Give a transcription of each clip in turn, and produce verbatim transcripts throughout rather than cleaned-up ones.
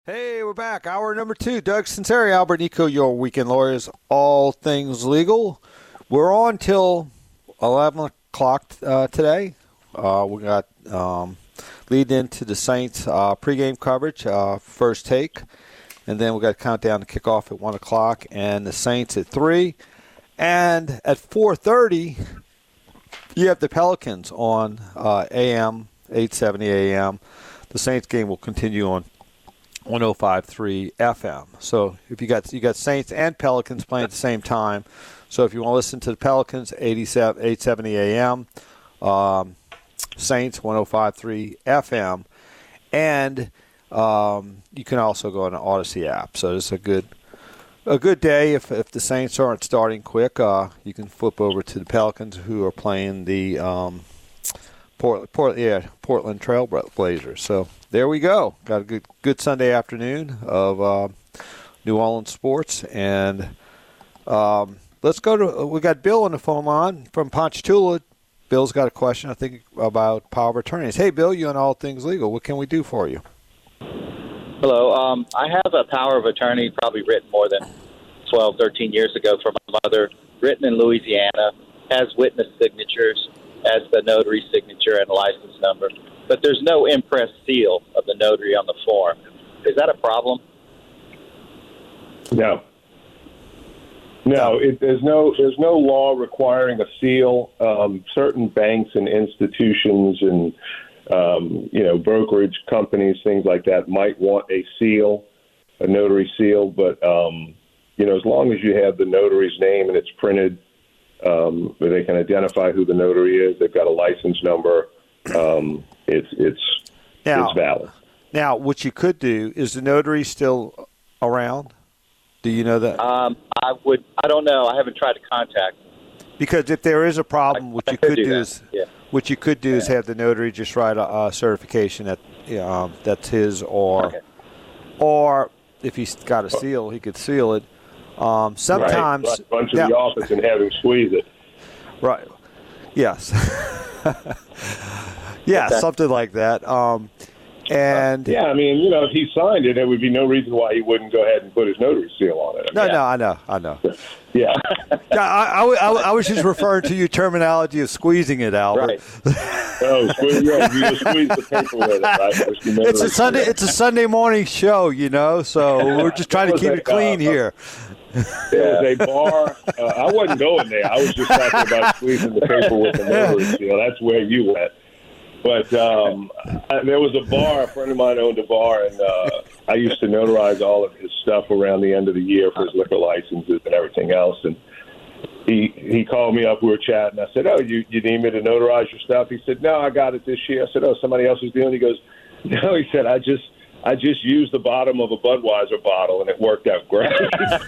Hey, we're back. Hour number two. Doug Sinceri, Albert Nico, your weekend lawyers, all things legal. We're on till eleven o'clock uh, today. Uh, we got um, lead into the Saints uh, pregame coverage, uh, first take. And then we got countdown to kick off at one o'clock, and the Saints at three. And at four thirty, you have the Pelicans on uh, A M, eight seventy A M. The Saints game will continue on one oh five point three F M. So if you got you got Saints and Pelicans playing at the same time. So if you want to listen to the Pelicans, eighty-seven, eight seventy A M, um, Saints one oh five point three F M, and um, you can also go on the Odyssey app. So it's a good a good day if if the Saints aren't starting quick. Uh, you can flip over to the Pelicans, who are playing the um, Port, Port, yeah, Portland Trail Blazers. So there we go. Got a good good Sunday afternoon of uh, New Orleans sports. And um, let's go to – we got Bill on the phone line from Ponchatoula. Bill's got a question, I think, about power of attorneys. Hey, Bill, you on All Things Legal. What can we do for you? Hello. Um, I have a power of attorney probably written more than twelve, thirteen years ago for my mother, written in Louisiana, has witness signatures, as the notary signature and license number, but there's no impress seal of the notary on the form. Is that a problem? No. No, it, there's no there's no law requiring a seal. Um, certain banks and institutions and um, you know brokerage companies, things like that, might want a seal, a notary seal, but um, you know as long as you have the notary's name and it's printed. Um, where they can identify who the notary is. They've got a license number. Um, it's it's now, it's valid. Now, what you could do is the notary still around? Do you know that? Um, I would. I don't know. I haven't tried to contact. Because if there is a problem, what I you could could do do that. is Yeah. what you could do Yeah. is have the notary just write a, a certification that um, that's his, or Okay. or if he's got a seal, he could seal it. Um, sometimes, right. Bunch of now, the office and have him squeeze it. right? Yes, yeah, Okay. something like that. Um, and Yeah, I mean, you know, if he signed it, there would be no reason why he wouldn't go ahead and put his notary seal on it. I no, mean, no, I know, I know. Yeah. Yeah, I, I, I, I was just referring to your terminology of squeezing it, Albert. Right. Oh, squeeze, yeah, you just squeeze the paper with it, right? Just the It's a notary Sunday. seal. It's a Sunday morning show, you know. So we're just trying to keep it clean here. There was a bar. Uh, I wasn't going there. I was just talking about squeezing the paper with the notary seal. That's where you went. But um, I, there was a bar. A friend of mine owned a bar, and uh, I used to notarize all of his stuff around the end of the year for his liquor licenses and everything else. And he he called me up. We were chatting. I said, "Oh, you you need me to notarize your stuff?" He said, "No, I got it this year." I said, "Oh, somebody else is doing it." He goes, "No," he said, "I just." I just used the bottom of a Budweiser bottle, and it worked out great. That's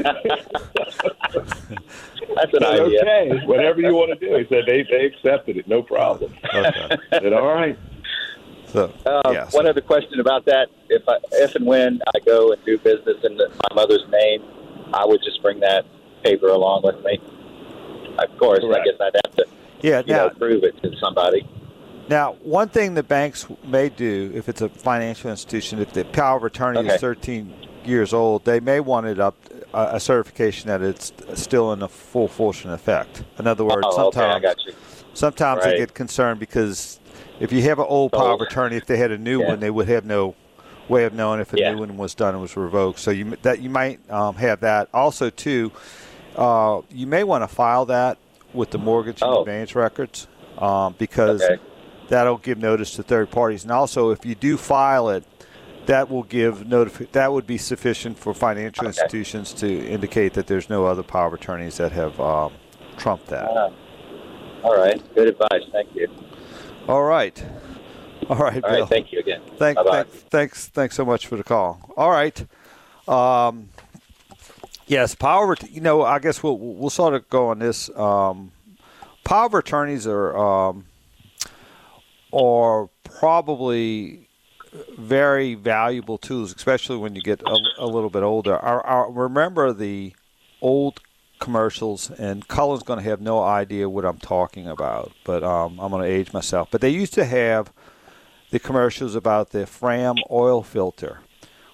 an idea. Okay, whatever you want to do. He said they, they accepted it, no problem. Okay. I said, all right. So, Uh, yeah, so- One other question about that: if I, if and when I go and do business in the, my mother's name, I would just bring that paper along with me. Of course, Correct. I guess I'd have to, yeah. you Now, know, prove it to somebody. now, one thing that banks may do, if it's a financial institution, if the power of attorney Okay. is thirteen years old, they may want it up uh, a certification that it's still in a full force and effect. In other words, Oh, okay, I sometimes got you. sometimes they Right. get concerned because if you have an old power of Oh. attorney, if they had a new Yeah. one, they would have no way of knowing if a Yeah. new one was done and was revoked. So you that you might um, have that. Also, too, uh, you may want to file that with the mortgage and Oh. advance records um, because Okay. that'll give notice to third parties. And also, if you do file it, that will give notifi- that would be sufficient for financial Okay. institutions to indicate that there's no other power of attorneys that have um, trumped that. Uh, all right. Good advice. Thank you. All right. All right, All Bill. right. Thank you again. Thank, Bye-bye. thank, thanks, thanks so much for the call. All right. Um, yes, power. You know, I guess we'll we'll sort of go on this. Um, power of attorneys are um, are probably very valuable tools, especially when you get a, a little bit older. I, I remember the old commercials, and Cullen's going to have no idea what I'm talking about, but um, I'm going to age myself. But they used to have the commercials about the Fram oil filter,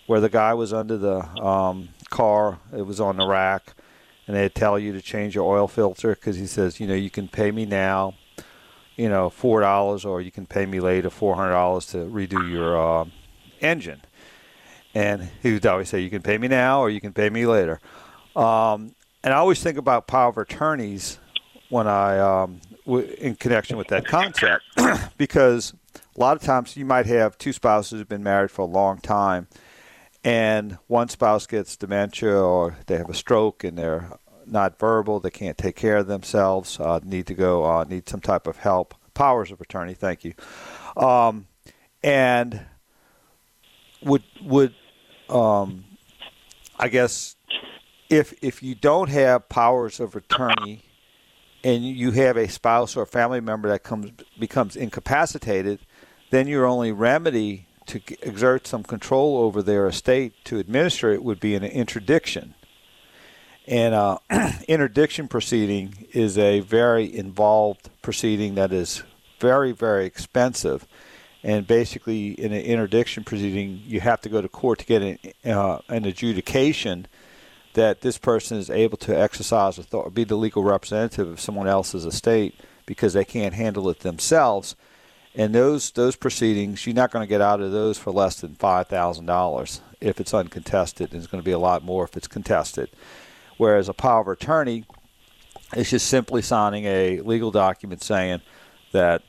where the guy was under the um, car, it was on the rack, and they'd tell you to change your oil filter because he says, you know, you can pay me now, you know, four dollars, or you can pay me later four hundred dollars to redo your uh, engine. And he would always say, you can pay me now or you can pay me later. Um, and I always think about power of attorneys when I, um, w- in connection with that concept, because a lot of times you might have two spouses who've been married for a long time, and one spouse gets dementia or they have a stroke and they're not verbal, they can't take care of themselves, uh, need to go, uh, need some type of help. Powers of attorney, thank you. Um, and would would um, I guess if if you don't have powers of attorney and you have a spouse or a family member that comes becomes incapacitated, then your only remedy to exert some control over their estate to administer it would be an interdiction. And uh, interdiction proceeding is a very involved proceeding that is very, very expensive. And basically, in an interdiction proceeding, you have to go to court to get an, uh, an adjudication that this person is able to exercise authority, be the legal representative of someone else's estate because they can't handle it themselves. And those those proceedings, you're not going to get out of those for less than five thousand dollars if it's uncontested, and it's going to be a lot more if it's contested. Whereas a power of attorney is just simply signing a legal document saying that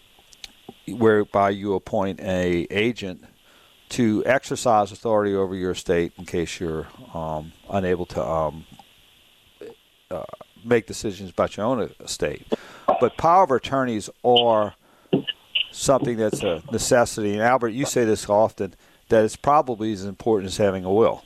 whereby you appoint a agent to exercise authority over your estate in case you're um, unable to um, uh, make decisions about your own estate. But power of attorneys are something that's a necessity. And Albert, you say this often, that it's probably as important as having a will.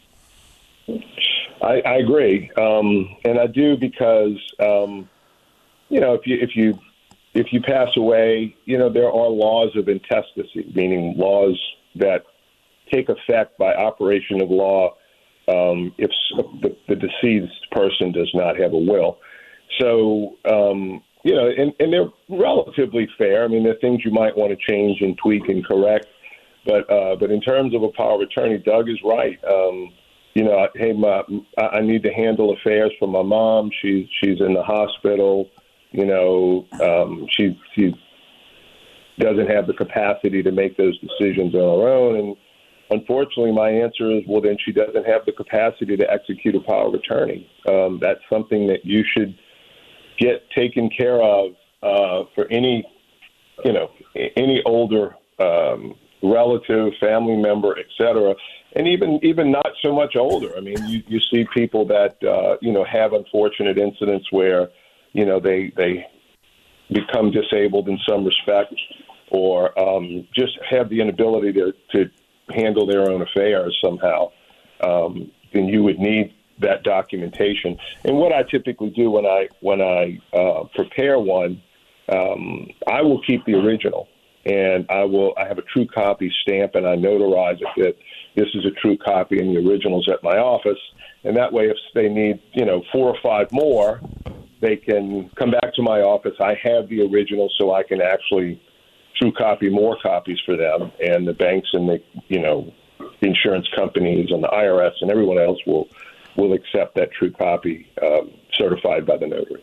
I, I agree, um, and I do because um, you know if you if you if you pass away, you know there are laws of intestacy, meaning laws that take effect by operation of law um, if the, the deceased person does not have a will. So. Um, You know, and, and they're relatively fair. I mean, there are things you might want to change and tweak and correct. But uh, but in terms of a power of attorney, Doug is right. Um, you know, hey, my, I need to handle affairs for my mom. She's she's in the hospital. You know, um, she she doesn't have the capacity to make those decisions on her own. And unfortunately, my answer is, well, then she doesn't have the capacity to execute a power of attorney. Um, that's something that you should get taken care of uh, for any, you know, any older um, relative, family member, et cetera, and even even not so much older. I mean, you, you see people that uh, you know have unfortunate incidents where, you know, they they become disabled in some respect, or um, just have the inability to to handle their own affairs somehow. Um, then you would need that documentation. And what I typically do when I when I uh, prepare one, um, I will keep the original, and I will I have a true copy stamp, and I notarize it that this is a true copy, and the original's at my office. And that way, if they need you know four or five more, they can come back to my office. I have the original, so I can actually true copy more copies for them, and the banks and the you know insurance companies and the I R S and everyone else will. will accept that true copy um, certified by the notary.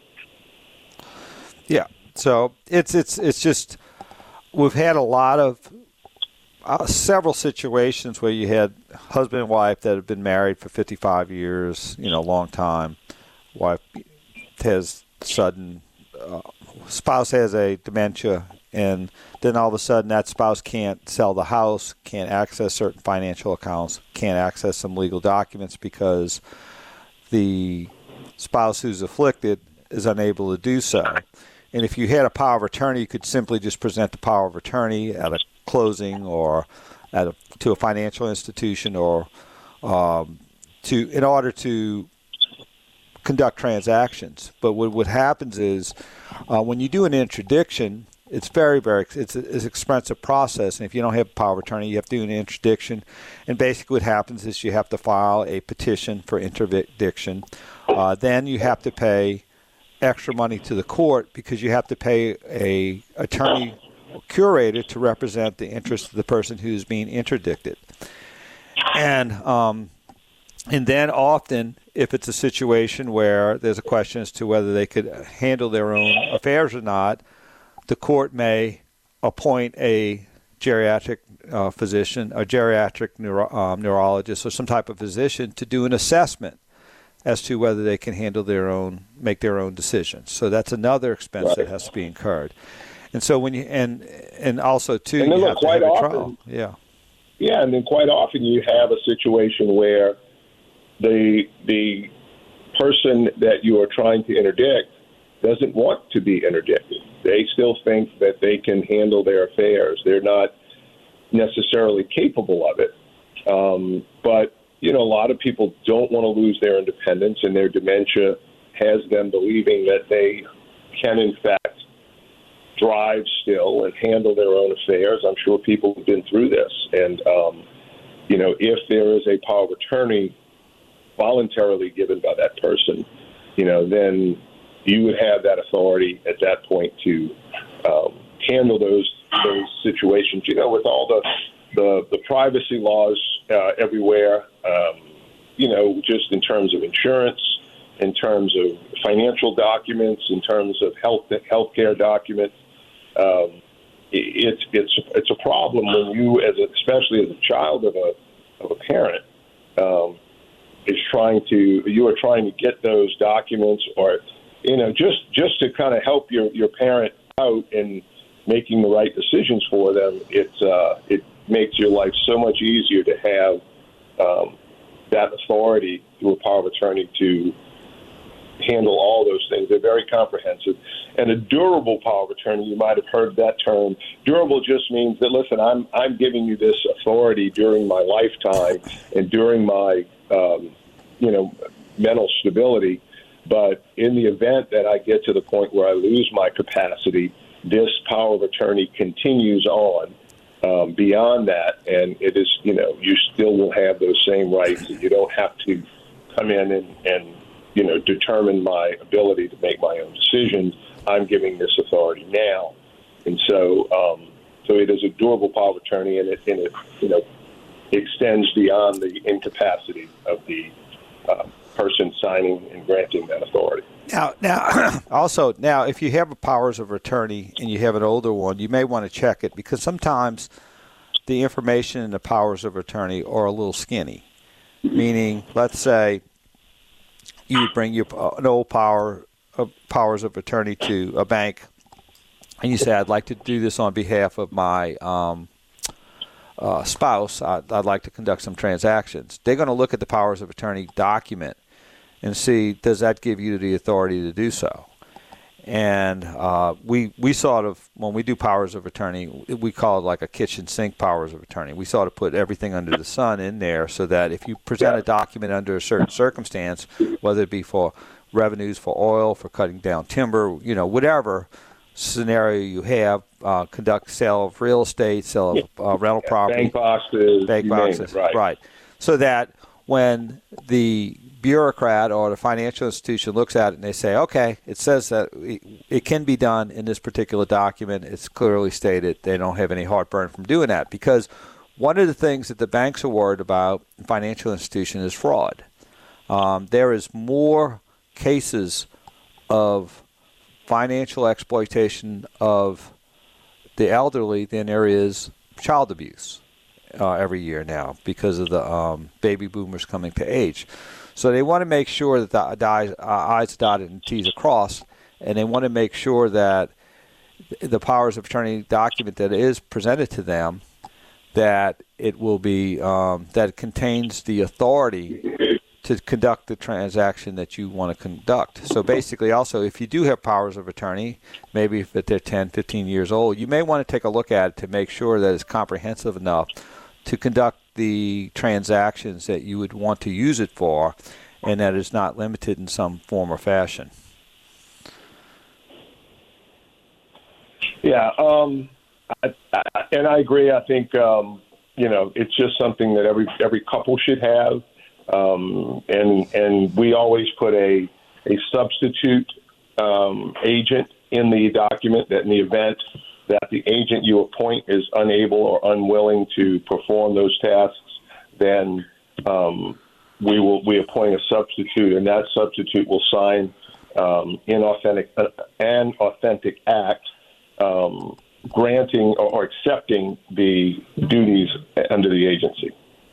Yeah, so it's it's it's just we've had a lot of uh, several situations where you had husband and wife that have been married for fifty-five years, you know, long time. Wife has sudden uh, spouse has a dementia, and then all of a sudden that spouse can't sell the house, can't access certain financial accounts, can't access some legal documents because the spouse who's afflicted is unable to do so. And if you had a power of attorney, you could simply just present the power of attorney at a closing or at a, to a financial institution or um, to in order to conduct transactions. But what, what happens is uh, when you do an interdiction, it's very, very, it's an expensive process. And if you don't have power of attorney, you have to do an interdiction. And basically what happens is you have to file a petition for interdiction. Uh, then you have to pay extra money to the court because you have to pay a attorney or curator to represent the interest of the person who's being interdicted. And um, and then often, if it's a situation where there's a question as to whether they could handle their own affairs or not, the court may appoint a geriatric uh, physician, a geriatric neuro- um, neurologist, or some type of physician to do an assessment as to whether they can handle their own, make their own decisions. So that's another expense right. that has to be incurred. And so when you and and also too, and then you look, have to quite have a often, trial. Yeah. Yeah, and then quite often you have a situation where the the person that you are trying to interdict doesn't want to be interdicted. They still think that they can handle their affairs. They're not necessarily capable of it. Um, but, you know, a lot of people don't want to lose their independence, and their dementia has them believing that they can, in fact, drive still and handle their own affairs. I'm sure people have been through this. And, um, you know, if there is a power of attorney voluntarily given by that person, you know, then you would have that authority at that point to um, handle those those situations. You know, with all the the, the privacy laws uh, everywhere, um, you know, just in terms of insurance, in terms of financial documents, in terms of health healthcare documents, um, it's it's it's a problem when you, as a, especially as a child of a of a parent, um, is trying to you are trying to get those documents, or you know, just just to kind of help your, your parent out in making the right decisions for them. It's uh, it makes your life so much easier to have um, that authority through a power of attorney to handle all those things. They're very comprehensive. And a durable power of attorney, you might have heard that term. Durable just means that, listen, I'm I'm giving you this authority during my lifetime and during my um, you know mental stability. But in the event that I get to the point where I lose my capacity, this power of attorney continues on um, beyond that, and it is, you know, you still will have those same rights. You don't have to come in and, and you know, determine my ability to make my own decisions. I'm giving this authority now, and so um, so it is a durable power of attorney, and it, and it you know extends beyond the incapacity of the uh, person signing and granting that authority. Now, now, also, now, if you have a powers of attorney and you have an older one, you may want to check it, because sometimes the information in the powers of attorney are a little skinny. Meaning, let's say you bring your an old power of powers of attorney to a bank, and you say, "I'd like to do this on behalf of my um, uh, spouse. I'd, I'd like to conduct some transactions." They're going to look at the powers of attorney document and see, does that give you the authority to do so? And uh, we we sort of, when we do powers of attorney, we call it like a kitchen sink powers of attorney. We sort of put everything under the sun in there, so that if you present a document under a certain circumstance, whether it be for revenues for oil, for cutting down timber, you know, whatever scenario you have, uh, conduct sale of real estate, sale of uh, rental yeah, property. Bank boxes. Bank boxes, right. right. So that when the bureaucrat or the financial institution looks at it and they say, okay, it says that it can be done in this particular document. It's clearly stated. They don't have any heartburn from doing that, because one of the things that the banks are worried about in financial institution is fraud. Um, there is more cases of financial exploitation of the elderly than there is child abuse uh, every year now, because of the um, baby boomers coming to age. So they want to make sure that the, the I's, uh, I's are dotted and T's are crossed, and they want to make sure that the powers of attorney document that is presented to them, that it will be um, that it contains the authority to conduct the transaction that you want to conduct. So basically, also, if you do have powers of attorney, maybe if they're ten, fifteen years old, you may want to take a look at it to make sure that it's comprehensive enough to conduct the transactions that you would want to use it for, and that it's not limited in some form or fashion. Yeah, um, I, I, and I agree. I think um, you know it's just something that every every couple should have, um, and and we always put a a substitute um, agent in the document, that in the event that the agent you appoint is unable or unwilling to perform those tasks, then um, we will we appoint a substitute, and that substitute will sign um, an authentic uh, an authentic act um, granting or, or accepting the duties under the agency.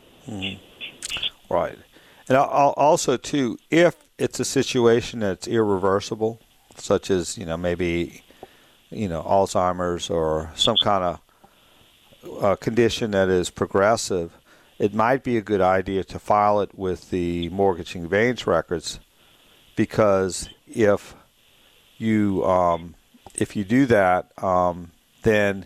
Mm-hmm. Right, and I'll, also too, if it's a situation that's irreversible, such as you know maybe you know Alzheimer's or some kind of uh, condition that is progressive, it might be a good idea to file it with the mortgage conveyance records, because if you um, if you do that, um, then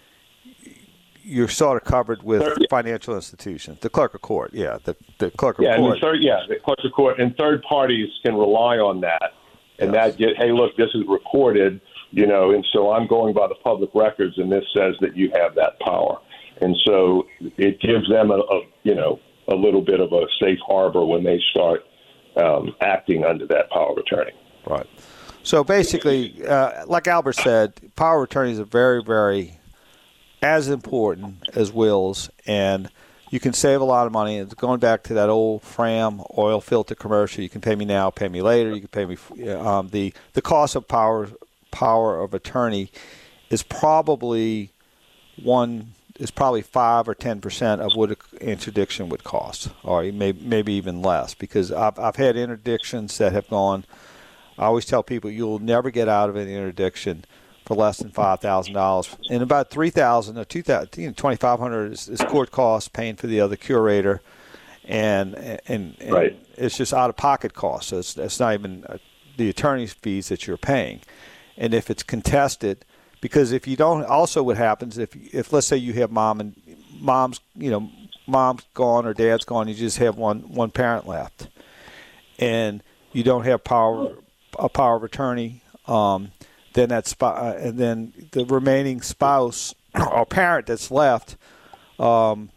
you're sort of covered with third, financial institutions, the clerk of court, yeah, the, the clerk of yeah, court. And the third, yeah, the clerk of court, and third parties can rely on that, and yes. that get, hey, look, this is recorded, you know, and so I'm going by the public records, and this says that you have that power, and so it gives them a, a you know a little bit of a safe harbor when they start um, acting under that power of attorney. Right. So basically, uh, like Albert said, power of attorney is a very, very as important as wills, and you can save a lot of money. It's going back to that old Fram oil filter commercial. You can pay me now, pay me later. You can pay me. Um, the the cost of power power of attorney is probably one is probably five or ten percent of what an interdiction would cost, or maybe maybe even less. Because I've I've had interdictions that have gone. I always tell people you'll never get out of an interdiction for less than five thousand dollars, and about three thousand or two thousand, you know, twenty five hundred is, is court costs, paying for the other curator, and and, and right. it's just out of pocket costs. So it's, it's not even uh, the attorney's fees that you're paying, and if it's contested, because if you don't, also what happens if if let's say you have mom and mom's you know mom's gone or dad's gone, you just have one one parent left, and you don't have power a power of attorney. Um, Then that sp- uh, and then the remaining spouse or parent that's left, um,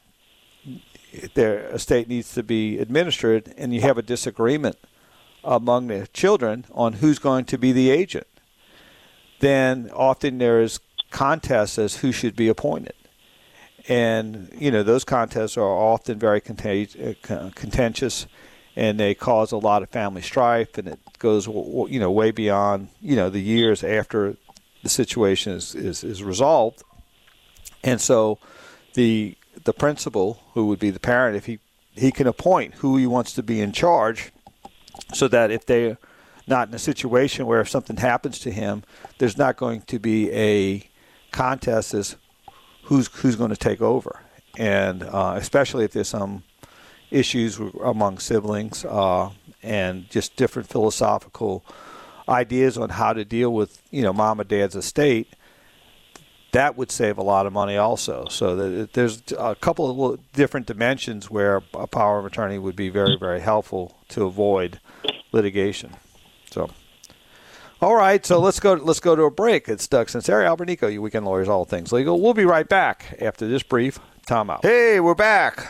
their estate needs to be administered, and you have a disagreement among the children on who's going to be the agent. Then often there is contests as who should be appointed, and you know those contests are often very contag- uh, contentious, and they cause a lot of family strife, and it goes, you know, way beyond, you know, the years after the situation is, is, is resolved. And so the the principal, who would be the parent, if he, he can appoint who he wants to be in charge, so that if they're not in a situation where if something happens to him, there's not going to be a contest as who's, who's going to take over. And uh, especially if there's some issues among siblings uh, and just different philosophical ideas on how to deal with, you know, mom and dad's estate, that would save a lot of money also. So that there's a couple of different dimensions where a power of attorney would be very, very helpful to avoid litigation. So, all right, so let's go. Let's go to a break. It's Doug Sunseri, Albert Nico, your Weekend Lawyers, All Things Legal. We'll be right back after this brief timeout. Hey, we're back.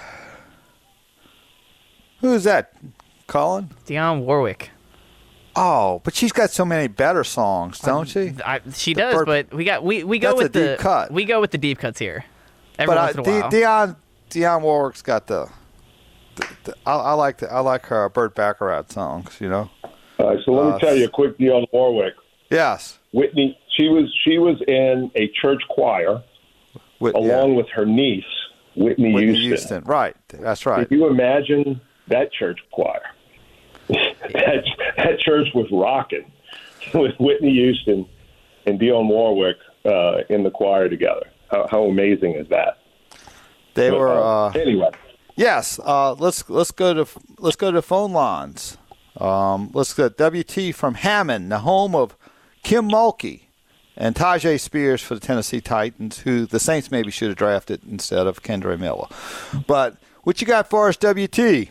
Who's that? Colin? Dionne Warwick. Oh, but she's got so many better songs, don't she? I, she the does, bird, but we got we, we go with the deep cut. we go with the deep cuts here. Every but once uh, in a while. Dionne Dionne Warwick's got the. the, the I, I like the I like her Burt Bacharach songs. You know. All right, so let me uh, tell you a quick Dionne Warwick. Yes. Whitney, she was she was in a church choir, Whit, along yeah. with her niece Whitney, Whitney Houston. Houston. Right, that's right. Can you imagine that church choir? that, that church was rocking with Whitney Houston and Dionne Warwick uh, in the choir together. How, how amazing is that? They but, were uh, uh, anyway. Yes, uh, let's let's go to let's go to phone lines. Um, let's go to W T from Hammond, the home of Kim Mulkey and Tajay Spears for the Tennessee Titans, who the Saints maybe should have drafted instead of Kendre Miller. But what you got for us, W T?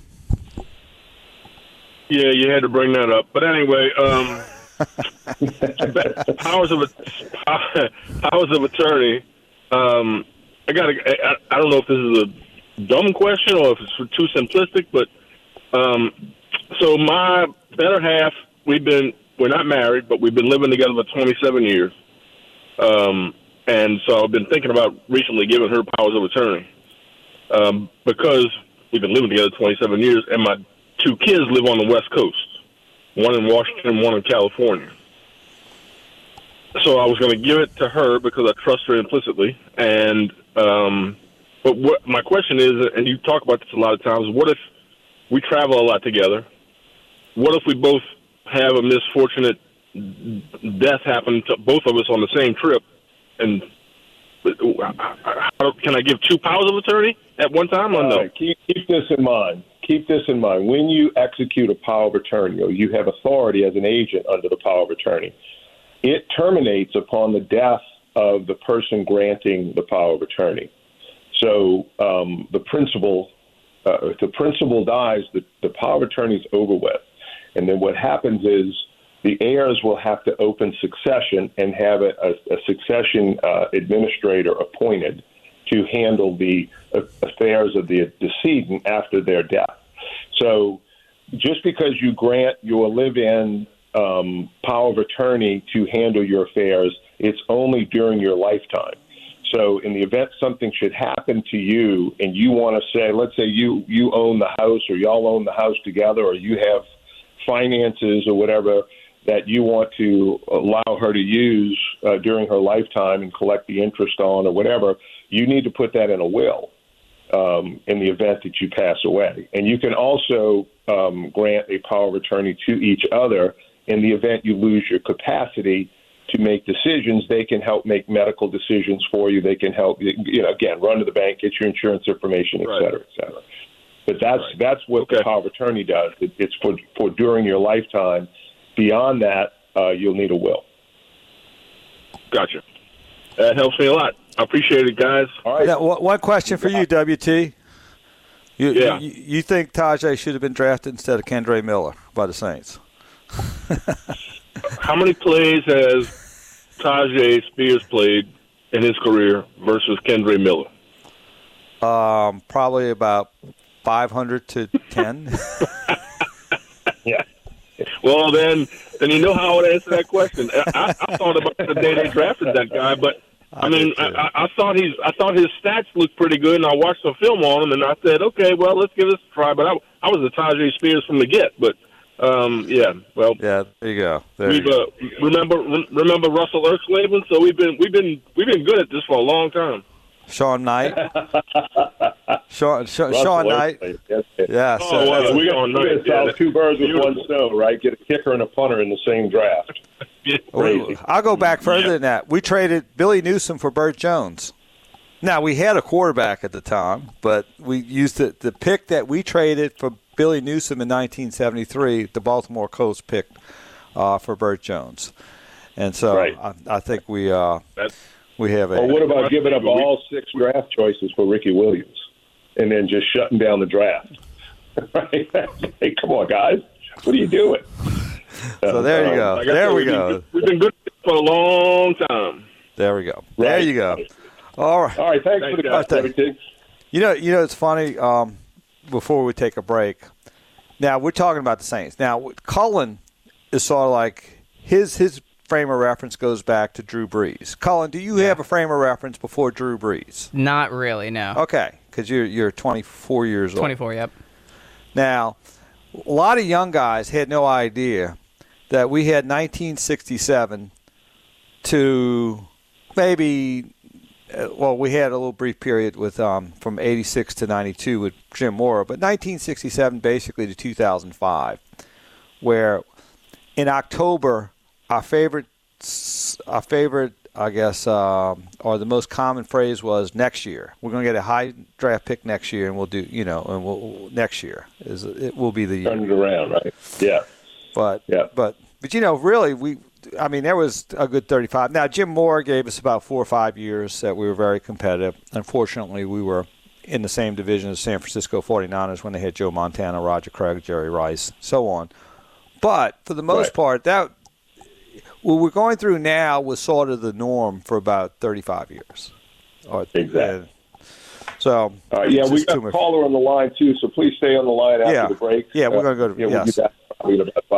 Yeah, you had to bring that up. But anyway, um, powers of powers of attorney. Um, I got. I, I don't know if this is a dumb question or if it's too simplistic, but um, so my better half, we've been we're not married, but we've been living together for twenty-seven years, um, and so I've been thinking about recently giving her powers of attorney um, because we've been living together twenty-seven years, and my two kids live on the West Coast, one in Washington, one in California. So I was going to give it to her because I trust her implicitly. And um, but what my question is, and you talk about this a lot of times, what if we travel a lot together? What if we both have a misfortunate death happen to both of us on the same trip? And how, can I give two powers of attorney at one time or no? Right, keep, keep this in mind. Keep this in mind. When you execute a power of attorney, or you have authority as an agent under the power of attorney, it terminates upon the death of the person granting the power of attorney. So um, the principal, uh, if the principal dies, the, the power of attorney is over with. And then what happens is the heirs will have to open succession and have a, a, a succession uh, administrator appointed to handle the uh, affairs of the decedent after their death. So just because you grant your live-in um, power of attorney to handle your affairs, it's only during your lifetime. So in the event something should happen to you and you want to say, let's say you, you own the house, or y'all own the house together, or you have finances or whatever that you want to allow her to use uh, during her lifetime and collect the interest on or whatever, you need to put that in a will um, in the event that you pass away. And you can also um, grant a power of attorney to each other in the event you lose your capacity to make decisions. They can help make medical decisions for you. They can help, you know, again, run to the bank, get your insurance information, et cetera, et cetera. But that's Right. that's what Okay. the power of attorney does. It, it's for, for during your lifetime. Beyond that, uh, you'll need a will. Gotcha. That helps me a lot. I appreciate it, guys. All right. Now, one one question for you, W T. You, Yeah. you, you think Tajay should have been drafted instead of Kendre Miller by the Saints? How many plays has Tajay Spears played in his career versus Kendre Miller? Um, probably about five hundred to ten. Yeah. Well, then, then you know how I would answer that question. I, I thought about the day they drafted that guy, but I, I mean, did too. I, I thought he's, I thought his stats looked pretty good, and I watched some film on him, and I said, okay, well, let's give this a try. But I, I was a Tajay Spears from the get. But um, yeah, well, Yeah, there you go. There we've you go. uh, remember remember Russell Ersklavin, so we've been we've been we've been good at this for a long time. Sean Knight. Sean, Sean, Russell Sean Knight. Erskine, yes, yes. Yeah, Oh, so wow. that's- Yeah, we got Sean we're Knight, gonna yeah, solve that's two birds with one beautiful. stone, right? Get a kicker and a punter in the same draft. Crazy. I'll go back further Yeah. than that. We traded Billy Newsome for Burt Jones. Now, we had a quarterback at the time, but we used the, the pick that we traded for Billy Newsome in nineteen seventy-three, the Baltimore Colts picked uh, for Burt Jones. And so Right. I, I think we uh, That's we have a Or what about giving up all six draft choices for Ricky Williams and then just shutting down the draft? Right? Hey, come on, guys. What are you doing? So there you Uh, go. like I There said, we we've been go. good- We've been good for a long time. There we go. There Right. you go. All right. All right, thanks, Thanks, for the guys. question, everything. You know, you know, it's funny. Um, before we take a break, now we're talking about the Saints. Now, Cullen is sort of like his his frame of reference goes back to Drew Brees. Cullen, do you have a frame of reference before Drew Brees? Not really, no. Okay, because you're you're twenty-four years old. twenty-four, yep. Now, a lot of young guys had no idea that we had nineteen sixty-seven to maybe. Uh, well, we had a little brief period with um, from eighty-six to ninety-two with Jim Mora, but nineteen sixty-seven basically to two thousand five, where in October our favorite, our favorite, I guess, um, or the most common phrase was next year. We're going to get a high draft pick next year, and we'll do, you know, and we'll next year is it will be the year. Turn it around, right? Yeah. But Yeah. but but you know, really, we. I mean, there was a good thirty-five. Now, Jim Moore gave us about four or five years that we were very competitive. Unfortunately, we were in the same division as San Francisco forty-niners when they had Joe Montana, Roger Craig, Jerry Rice, so on. But for the most Right. part, that what we're going through now was sort of the norm for about thirty-five years. Or, Exactly. uh, so Uh, yeah, it's we just got too a much- caller on the line, too, so please stay on the line after Yeah. the break. Yeah, we're Uh, gonna go to- yeah, we'll yes. be back probably in about five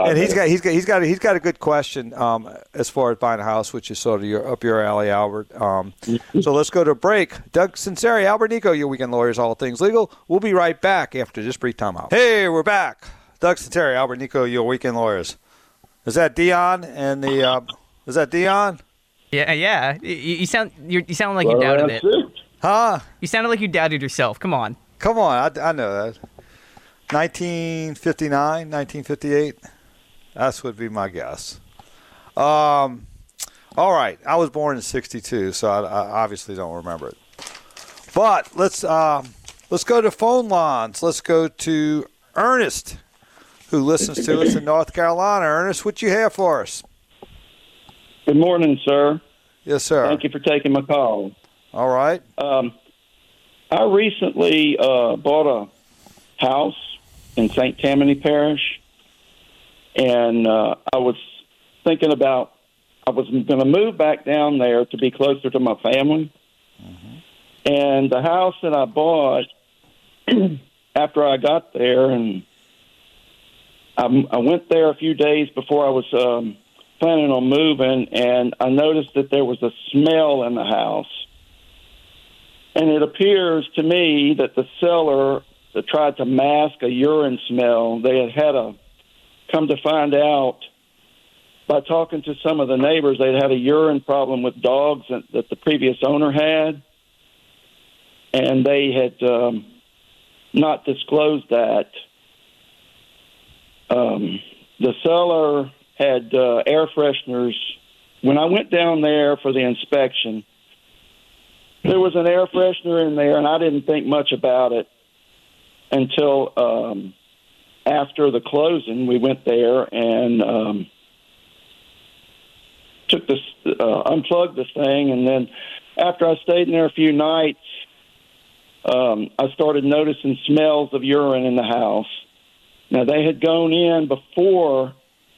five and he's minutes. got he's got he's got a, he's got a good question um, as far as buying a house, which is sort of your, up your alley, Albert. Um, so let's go to a break. Doug Sinceri, Albert Nico, your weekend lawyers, all things legal. We'll be right back after this brief timeout. Hey, we're back. Doug Sinceri, Albert Nico, your weekend lawyers. Is that Dion and the? Uh, is that Dion? Yeah, yeah. You, you sound you're, you sound like you Well, doubted that's it. it. Huh? You sounded like you doubted yourself. Come on. Come on, I, I know that. nineteen fifty-nine, nineteen fifty-eight. That's would be my guess. Um, all right. I was born in sixty-two, so I, I obviously don't remember it. But let's um, let's go to phone lines. Let's go to Ernest, who listens to us in North Carolina. Ernest, what you have for us? Good morning, sir. Yes, sir. Thank you for taking my call. All right. Um, I recently uh, bought a house in Saint Tammany Parish, and uh, I was thinking about I was going to move back down there to be closer to my family. Mm-hmm. And the house that I bought after I got there, and I, I went there a few days before I was um, planning on moving, and I noticed that there was a smell in the house. And it appears to me that the seller that tried to mask a urine smell, they had had a, come to find out by talking to some of the neighbors, they'd had a urine problem with dogs that, that the previous owner had. And they had um, not disclosed that. Um, the seller had uh, air fresheners. When I went down there for the inspection, there was an air freshener in there, and I didn't think much about it until um, after the closing. We went there and um, took this, uh, unplugged the thing, and then after I stayed in there a few nights, um, I started noticing smells of urine in the house. Now, they had gone in before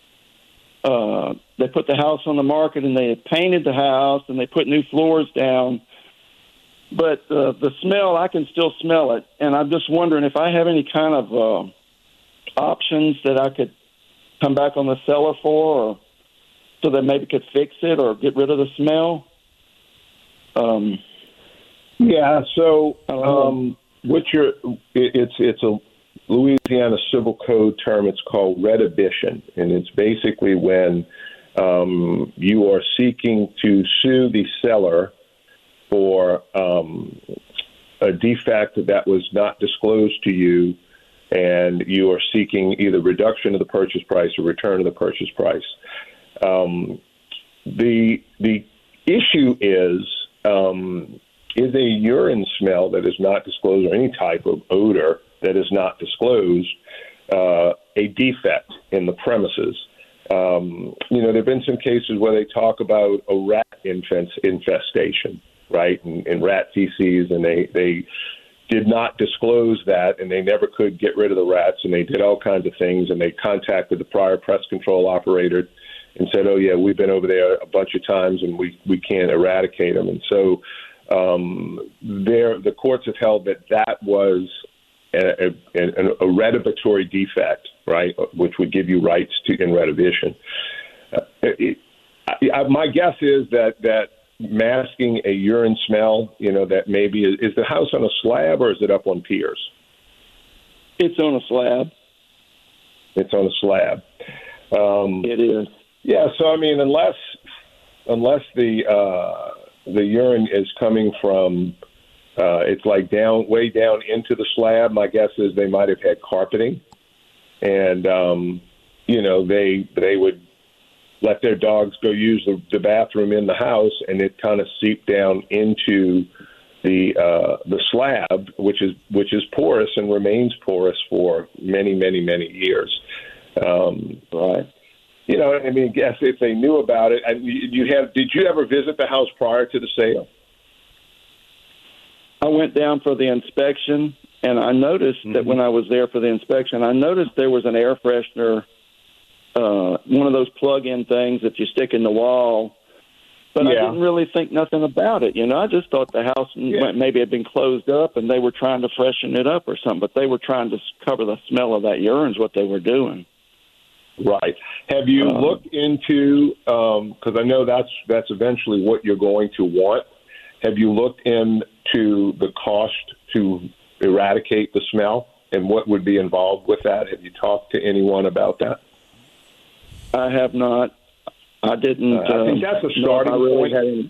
uh, they put the house on the market, and they had painted the house, and they put new floors down. But uh, the smell, I can still smell it. And I'm just wondering if I have any kind of uh, options that I could come back on the seller for, or so that maybe could fix it or get rid of the smell. Um, Yeah, so um, what you're, it, it's it's a Louisiana Civil Code term. It's called retribution, and it's basically when um, you are seeking to sue the seller for um, a defect that was not disclosed to you, and you are seeking either reduction of the purchase price or return of the purchase price. Um, the the issue is. Um, Is a urine smell that is not disclosed, or any type of odor that is not disclosed, uh, a defect in the premises? Um, you know, there have been some cases where they talk about a rat infest, infestation, right, and, and rat feces, and they, they did not disclose that, and they never could get rid of the rats, and they did all kinds of things, and they contacted the prior pest control operator and said, oh, yeah, we've been over there a bunch of times, and we, we can't eradicate them. And so Um, there, the courts have held that that was a, a, a retributory defect, right, which would give you rights to in retribution. Uh, it, I, my guess is that that masking a urine smell, you know, that maybe is, is the house on a slab or is it up on piers? It's on a slab. It's on a slab. Um, it is. Yeah. So I mean, unless unless the uh, the urine is coming from, uh, it's like down, way down into the slab. My guess is they might have had carpeting, and um, you know they they would let their dogs go use the, the bathroom in the house, and it kind of seeped down into the uh, the slab, which is which is porous and remains porous for many many many years. Um, right. You know, I mean, guess if they knew about it. And you have, did you ever visit the house prior to the sale? I went down for the inspection, and I noticed mm-hmm. that when I was there for the inspection, I noticed there was an air freshener, uh, one of those plug-in things that you stick in the wall. But yeah. I didn't really think nothing about it. You know, I just thought the house yeah. maybe had been closed up, and they were trying to freshen it up or something. But they were trying to cover the smell of that urine is what they were doing. Right. Have you um, looked into, because um, I know that's that's eventually what you're going to want, have you looked into the cost to eradicate the smell and what would be involved with that? Have you talked to anyone about that? I have not. I didn't. Uh, I think that's a starting no, really point. Hadn't.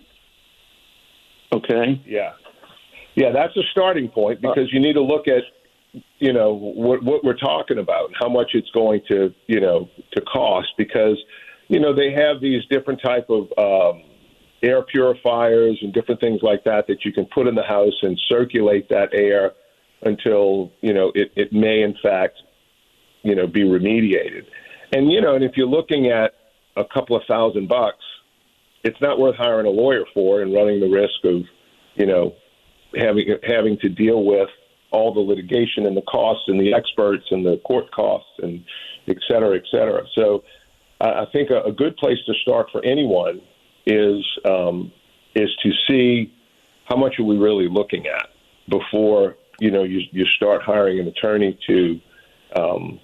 Okay. Yeah. Yeah, that's a starting point because you need to look at, you know, what what we're talking about and how much it's going to, you know, to cost because, you know, they have these different type of um, air purifiers and different things like that that you can put in the house and circulate that air until, you know, it, it may in fact, you know, be remediated. And, you know, and if you're looking at a couple of thousand bucks, it's not worth hiring a lawyer for and running the risk of, you know, having having to deal with all the litigation and the costs and the experts and the court costs and et cetera, et cetera. So uh, I think a, a good place to start for anyone is um, is to see how much are we really looking at before, you know, you, you start hiring an attorney to, um,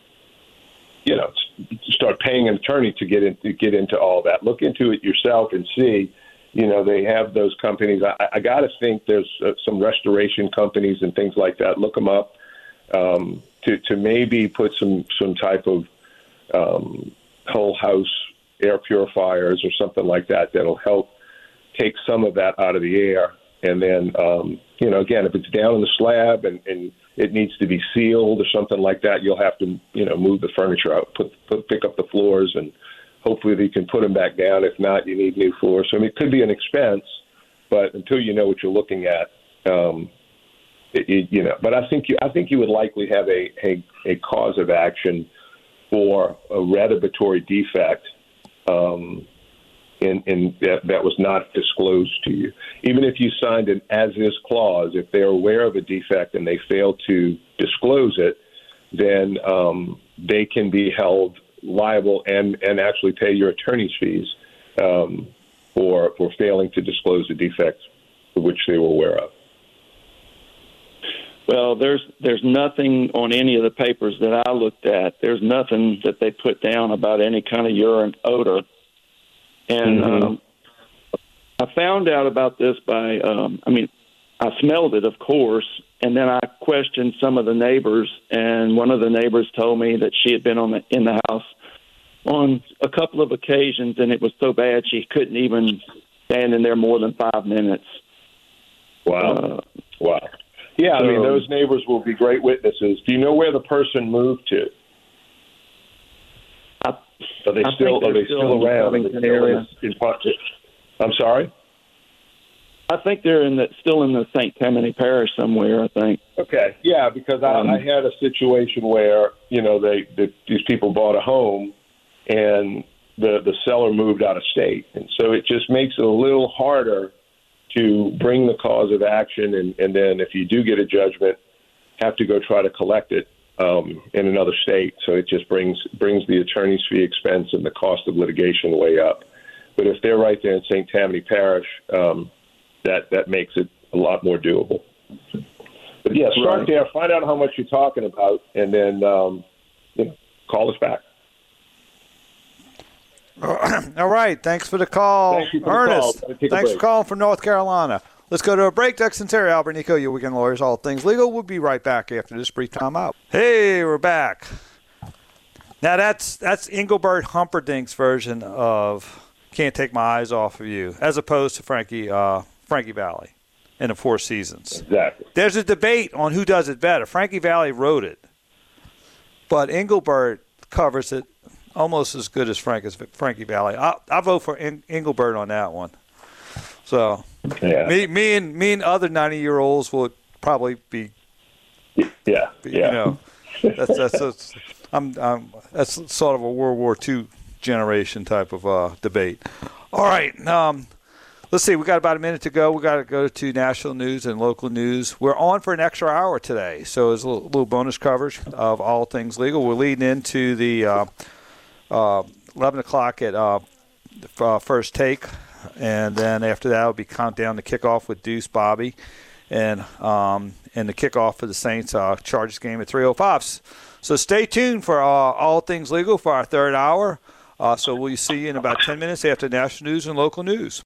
you know, start paying an attorney to get in, to get into all that. Look into it yourself and see. You know, they have those companies. I, I got to think there's uh, some restoration companies and things like that. Look them up um, to to maybe put some some type of um, whole house air purifiers or something like that that'll help take some of that out of the air. And then, um, you know, again, if it's down in the slab and, and it needs to be sealed or something like that, you'll have to, you know, move the furniture out, put, put pick up the floors and hopefully they can put them back down. If not, you need new floors. So I mean, it could be an expense, but until you know what you're looking at, um, it, it, you know. But I think you, I think you would likely have a, a, a cause of action for a retributory defect, um, in, in that, that was not disclosed to you. Even if you signed an as-is clause, if they're aware of a defect and they fail to disclose it, then um, they can be held liable and, and actually pay your attorney's fees um, for for failing to disclose a defect for which they were aware of. Well, there's there's nothing on any of the papers that I looked at. There's nothing that they put down about any kind of urine odor. And mm-hmm. um, I found out about this by, um, I mean, I smelled it, of course, and then I questioned some of the neighbors, and one of the neighbors told me that she had been on the, in the house on a couple of occasions, and it was so bad she couldn't even stand in there more than five minutes. Wow. Uh, wow. Yeah, so, I mean, those neighbors will be great witnesses. Do you know where the person moved to? I, are they I still, are they still, still around? In the area. In, I'm sorry? I think they're in the, still in the Saint Tammany Parish somewhere, I think. Okay, yeah, because I, um, I had a situation where, you know, they, they these people bought a home and the, the seller moved out of state. And so it just makes it a little harder to bring the cause of action. And, and then if you do get a judgment, have to go try to collect it um, in another state. So it just brings brings the attorney's fee expense and the cost of litigation way up. But if they're right there in Saint Tammany Parish, um, that, that makes it a lot more doable. But, yeah, start right. there, find out how much you're talking about, and then um, you know, call us back. All right. Thanks for the call, Thank you for Ernest. the call. Thanks for calling from North Carolina. Let's go to a break. Doug Sinceri, Albert Nico, your weekend lawyers, all things legal. We'll be right back after this brief time out. Hey, we're back. Now, that's that's Engelbert Humperdinck's version of Can't Take My Eyes Off of You, as opposed to Frankie uh, Frankie Valli in the Four Seasons. Exactly. There's a debate on who does it better. Frankie Valli wrote it, but Engelbert covers it almost as good as Frank as Frankie Valli. I I vote for Engelbert on that one. So yeah. me me and me and other ninety year olds will probably be yeah yeah you know that's that's, that's I'm, I'm that's sort of a World War Two generation type of uh, debate. All right, um, let's see. We got about a minute to go. We got to go to national news and local news. We're on for an extra hour today, so it's a little, little bonus coverage of all things legal. We're leading into the uh, uh, eleven o'clock at uh, uh, First Take, and then after that will be countdown to kickoff with Deuce Bobby, and um, and the kickoff for the Saints uh, Chargers game at three oh five. So stay tuned for uh, All Things Legal for our third hour. Uh, so we'll see you in about ten minutes after national news and local news.